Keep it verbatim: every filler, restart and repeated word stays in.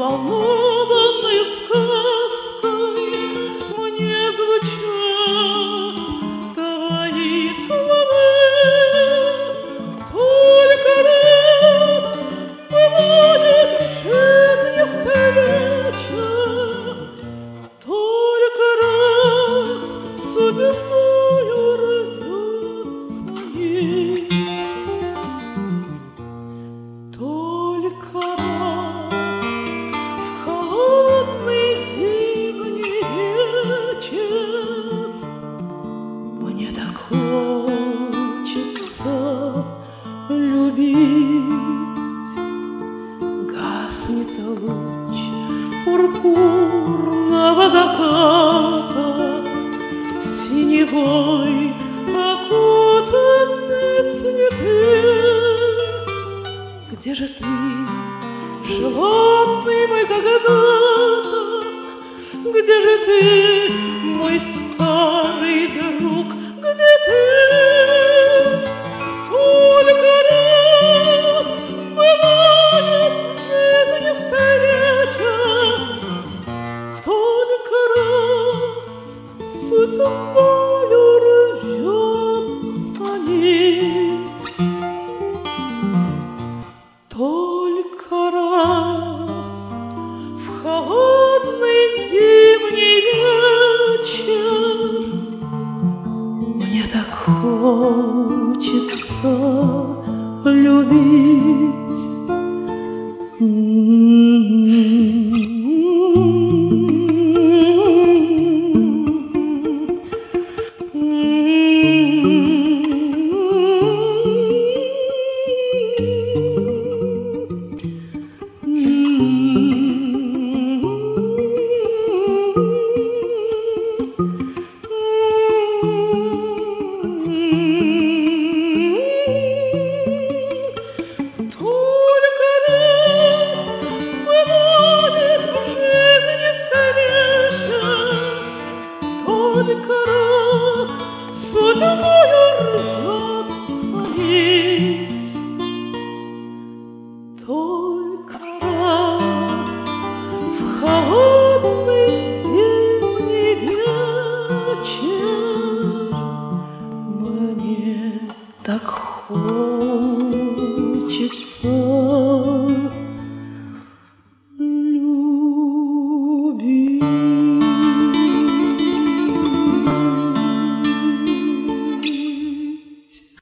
взволнованной сказкой мне звучат твои слова. Только раз бывает в жизни встреча, только раз судьбою рвется нить, только раз в холодный зимний вечер мне так хочется любить. Гаснет луч пурпурного заката, синевой окутаны цветы. Где же ты, животный мой когда-то? Где же ты, мой старый друг? Где ты? Только раз бывает в жизни встреча, только раз судьбою рвется нить, только раз в холодный зимний вечер мне так хочется любить. Только раз судьбою рвется нить, только раз в холодный зимний вечер мне так хочется